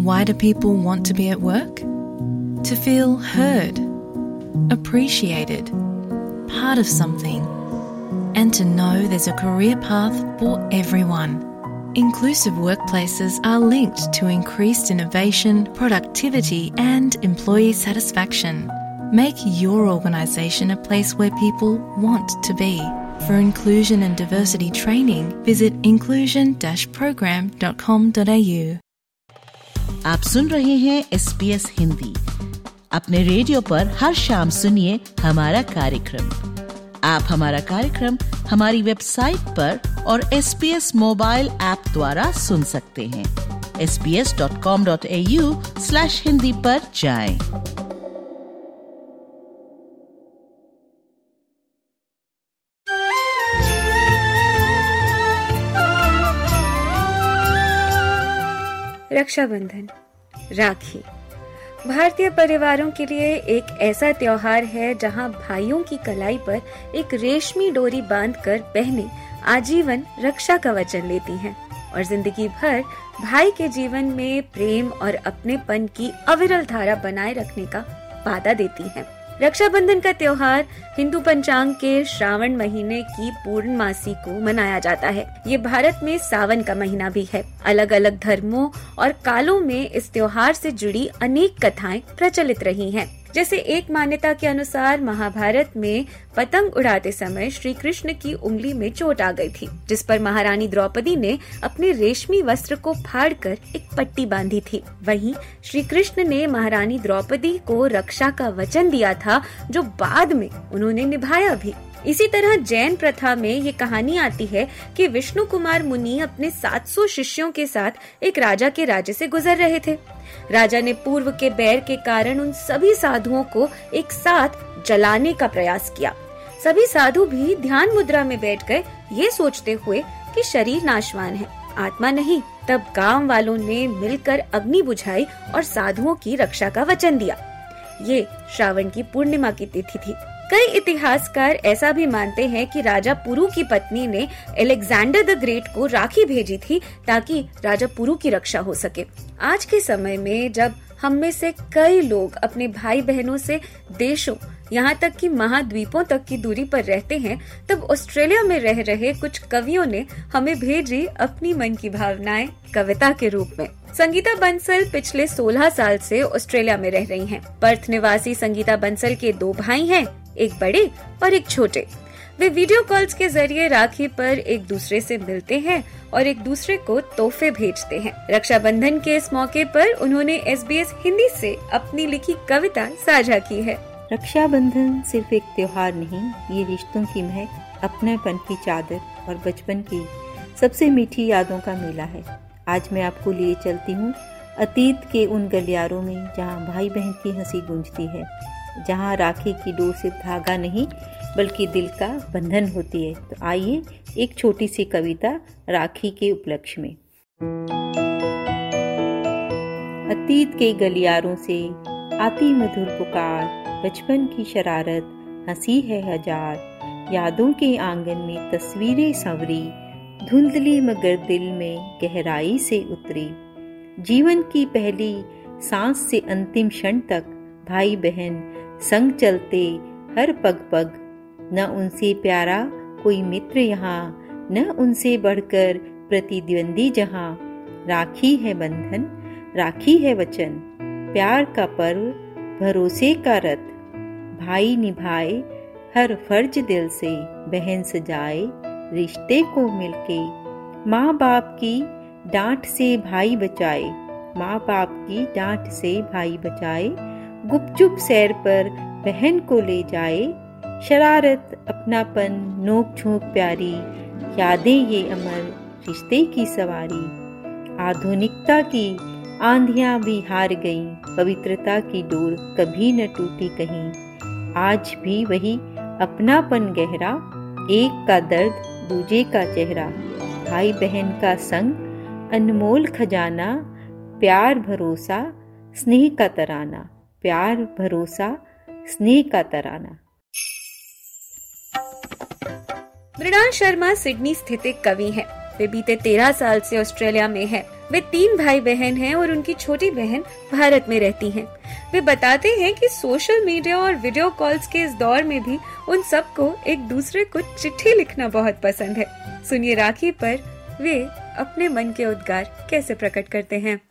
Why do people want to be at work? To feel heard, appreciated, part of something, and to know there's a career path for everyone. Inclusive workplaces are linked to increased innovation, productivity, and employee satisfaction. Make your organisation a place where people want to be. For inclusion and diversity training, visit inclusion-program.com.au. आप सुन रहे हैं SBS Hindi. अपने radio पर हर शाम सुनिए हमारा कार्यक्रम। आप हमारा कार्यक्रम हमारी वेबसाइट पर और SBS मोबाइल ऐप द्वारा सुन सकते हैं। sbs.com.au/hindi पर जाएं। रक्षाबंधन, राखी भारतीय परिवारों के लिए एक ऐसा त्योहार है जहां भाइयों की कलाई पर एक रेशमी डोरी बांधकर बहनें आजीवन रक्षा का वचन लेती हैं और जिंदगी भर भाई के जीवन में प्रेम और अपनेपन की अविरल धारा बनाए रखने का वादा देती हैं। रक्षाबंधन का त्योहार हिंदू पंचांग के श्रावण महीने की पूर्णमासी को मनाया जाता है। ये भारत में सावन का महीना भी है। अलग अलग धर्मों और कालों में इस त्योहार से जुड़ी अनेक कथाएं प्रचलित रही हैं। जैसे एक मान्यता के अनुसार महाभारत में पतंग उड़ाते समय श्री कृष्ण की उंगली में चोट आ गई थी, जिस पर महारानी द्रौपदी ने अपने रेशमी वस्त्र को फाड़कर एक पट्टी बांधी थी। वहीं श्री कृष्ण ने महारानी द्रौपदी को रक्षा का वचन दिया था, जो बाद में उन्होंने निभाया भी। इसी तरह जैन प्रथा में ये कहानी आती है कि विष्णु कुमार मुनि अपने 700 शिष्यों के साथ एक राजा के राज्य से गुजर रहे थे। राजा ने पूर्व के बैर के कारण उन सभी साधुओं को एक साथ जलाने का प्रयास किया। सभी साधु भी ध्यान मुद्रा में बैठ गए, ये सोचते हुए कि शरीर नाशवान है, आत्मा नहीं। तब गांव वालों ने मिलकर अग्नि बुझाई और साधुओं की रक्षा का वचन दिया। ये श्रावण की पूर्णिमा की तिथि थी। कई इतिहासकार ऐसा भी मानते हैं कि राजा पुरु की पत्नी ने अलेक्जेंडर द ग्रेट को राखी भेजी थी ताकि राजा पुरु की रक्षा हो सके। आज के समय में जब हम में से कई लोग अपने भाई बहनों से देशों यहाँ तक कि महाद्वीपों तक की दूरी पर रहते हैं, तब ऑस्ट्रेलिया में रह रहे कुछ कवियों ने हमें भेजी अपनी मन की भावनाएं कविता के रूप में। संगीता बंसल पिछले 16 साल से ऑस्ट्रेलिया में रह रही हैं। पर्थ निवासी संगीता बंसल के 2 भाई हैं, एक बड़े और एक छोटे। वे वीडियो कॉल्स के जरिए राखी पर एक दूसरे से मिलते हैं और एक दूसरे को तोहफे भेजते हैं। रक्षाबंधन के इस मौके पर उन्होंने SBS हिंदी से अपनी लिखी कविता साझा की है। रक्षाबंधन सिर्फ एक त्योहार नहीं, ये रिश्तों की महक, अपनेपन की चादर और बचपन की सबसे मीठी यादों का मेला है। आज मैं आपको लिए चलती हूँ अतीत के उन गलियारों में जहाँ भाई बहन की हंसी गूंजती है, जहाँ राखी की डोर सिर्फ धागा नहीं बल्कि दिल का बंधन होती है। तो आइए एक छोटी सी कविता राखी के उपलक्ष्य में। अतीत के गलियारों से आती मधुर पुकार, बचपन की शरारत, हंसी है हजार, यादों के आंगन में तस्वीरें संवरी, धुंधली मगर दिल में गहराई से उतरी। जीवन की पहली सांस से अंतिम क्षण तक भाई बहन संग चलते हर पग पग, न उनसे प्यारा कोई मित्र यहाँ, न उनसे बढ़कर प्रतिद्वंदी जहाँ। राखी है बंधन, राखी है वचन, प्यार का पर्व, भरोसे का रथ, भाई निभाए हर फर्ज दिल से, बहन सजाए रिश्ते को मिलके। माँ बाप की डांट से भाई बचाए, माँ बाप की डांट से भाई बचाए, गुपचुप सैर पर बहन को ले जाए। शरारत अपनापन नोक झोंक प्यारी, यादें ये अमर रिश्ते की सवारी। आधुनिकता की आंधियां भी हार गईं, पवित्रता की डोर कभी न टूटी कहीं। आज भी वही अपनापन गहरा, एक का दर्द दूजे का चेहरा। भाई बहन का संग अनमोल खजाना, प्यार भरोसा स्नेह का तराना, प्यार भरोसा स्नेह का तराना। मृणाल शर्मा सिडनी स्थित एक कवि हैं। वे बीते 13 साल से ऑस्ट्रेलिया में हैं। वे 3 भाई बहन हैं और उनकी छोटी बहन भारत में रहती हैं। वे बताते हैं कि सोशल मीडिया और वीडियो कॉल्स के इस दौर में भी उन सबको एक दूसरे को चिट्ठी लिखना बहुत पसंद है। सुनिए राखी पर वे अपने मन के उद्गार कैसे प्रकट करते हैं।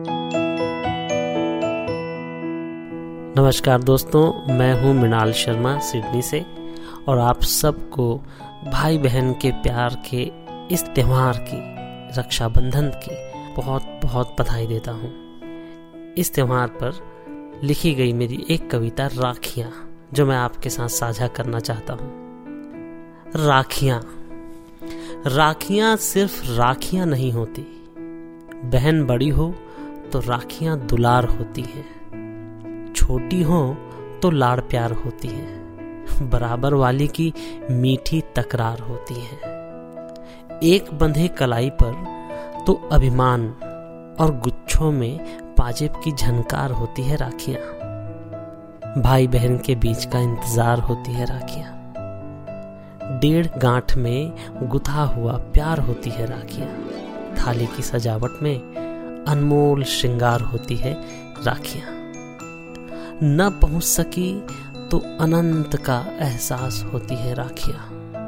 नमस्कार दोस्तों, मैं हूँ मृणाल शर्मा सिडनी से और आप सबको भाई बहन के प्यार के इस त्योहार की, रक्षाबंधन की बहुत बहुत बधाई देता हूँ। इस त्योहार पर लिखी गई मेरी एक कविता राखियाँ, जो मैं आपके साथ साझा करना चाहता हूँ। राखियाँ, राखियाँ सिर्फ राखियाँ नहीं होती, बहन बड़ी हो तो राखियाँ दुलार होती हैं, छोटी हो तो लाड़ प्यार होती है, बराबर वाली की मीठी तकरार होती है। एक बंधे कलाई पर तो अभिमान और गुच्छों में पाजेब की झनकार होती है राखियां। भाई बहन के बीच का इंतजार होती है राखियां। 1.5 गांठ में गुथा हुआ प्यार होती है राखियां। थाली की सजावट में अनमोल श्रृंगार होती है राखियां। न पहुंच सकी तो अनंत का एहसास होती है राखियां।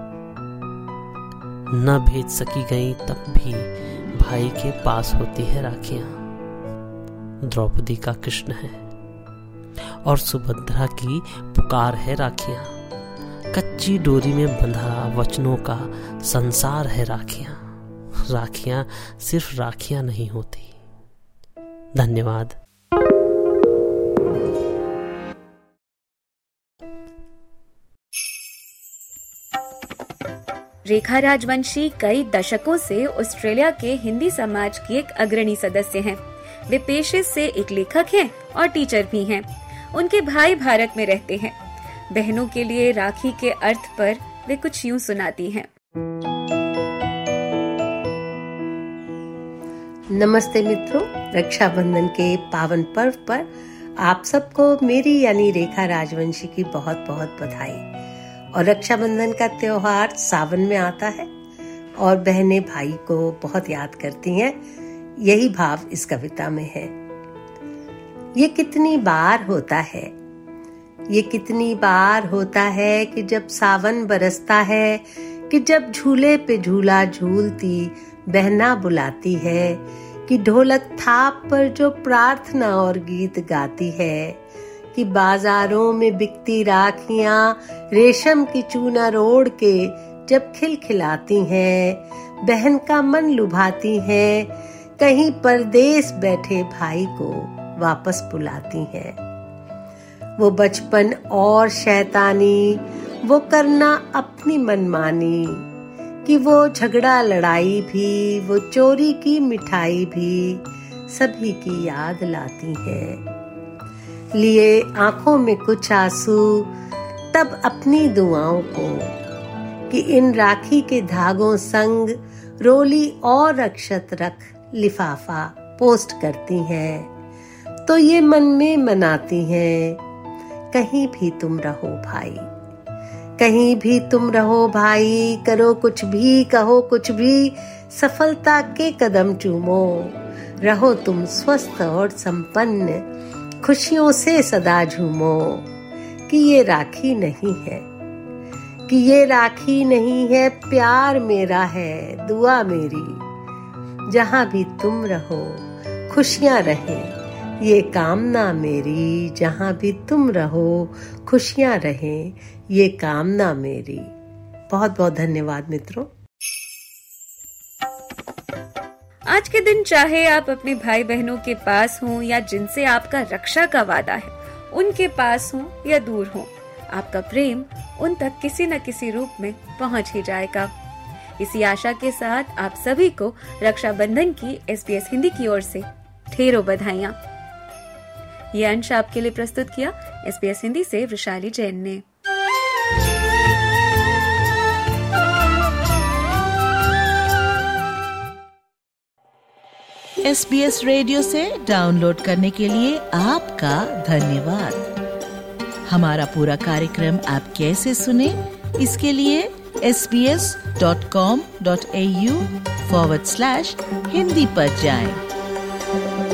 न भेज सकी गई तब भी भाई के पास होती है राखियां। द्रौपदी का कृष्ण है और सुभद्रा की पुकार है राखियां। कच्ची डोरी में बंधा वचनों का संसार है राखियां। राखियां सिर्फ राखियां नहीं होती। धन्यवाद। रेखा राजवंशी कई दशकों से ऑस्ट्रेलिया के हिंदी समाज की एक अग्रणी सदस्य हैं। वे पेशे से एक लेखक हैं और टीचर भी हैं। उनके भाई भारत में रहते हैं। बहनों के लिए राखी के अर्थ पर वे कुछ यूं सुनाती हैं। नमस्ते मित्रों, रक्षाबंधन के पावन पर्व पर आप सबको मेरी यानी रेखा राजवंशी की बहुत बहुत बधाई। और रक्षाबंधन का त्योहार सावन में आता है और बहनें भाई को बहुत याद करती हैं। यही भाव इस कविता में है। ये कितनी बार होता है, ये कितनी बार होता है कि जब सावन बरसता है, कि जब झूले पे झूला झूलती बहना बुलाती है, कि ढोलक थाप पर जो प्रार्थना और गीत गाती है, कि बाजारों में बिकती राखियां रेशम की चूनर ओढ़ के जब खिलखिलाती हैं, बहन का मन लुभाती हैं, कहीं परदेश बैठे भाई को वापस बुलाती हैं। वो बचपन और शैतानी, वो करना अपनी मनमानी, कि वो झगड़ा लड़ाई भी, वो चोरी की मिठाई भी सभी की याद लाती हैं। लिए आंखों में कुछ आंसू तब अपनी दुआओं को, कि इन राखी के धागों संग रोली और अक्षत रख लिफाफा पोस्ट करती हैं। तो ये मन में मनाती हैं, कहीं भी तुम रहो भाई, कहीं भी तुम रहो भाई, करो कुछ भी, कहो कुछ भी, सफलता के कदम चूमो, रहो तुम स्वस्थ और संपन्न, खुशियों से सदा झूमो। कि ये राखी नहीं है, कि ये राखी नहीं है, प्यार मेरा है, दुआ मेरी, जहां भी तुम रहो खुशियां रहें, ये कामना मेरी, जहां भी तुम रहो खुशियां रहें, ये कामना मेरी। बहुत बहुत धन्यवाद मित्रों। आज के दिन चाहे आप अपने भाई बहनों के पास हों या जिनसे आपका रक्षा का वादा है, उनके पास हों या दूर हों, आपका प्रेम उन तक किसी न किसी रूप में पहुंच ही जाएगा। इसी आशा के साथ आप सभी को रक्षाबंधन की SBS हिंदी की ओर से ढेरों बधाइयां। ये अंश आपके लिए प्रस्तुत किया SBS हिंदी से वृषाली जैन ने। SBS रेडियो से डाउनलोड करने के लिए आपका धन्यवाद। हमारा पूरा कार्यक्रम आप कैसे सुने, इसके लिए sbs.com.au/hindi पर जाएं। है।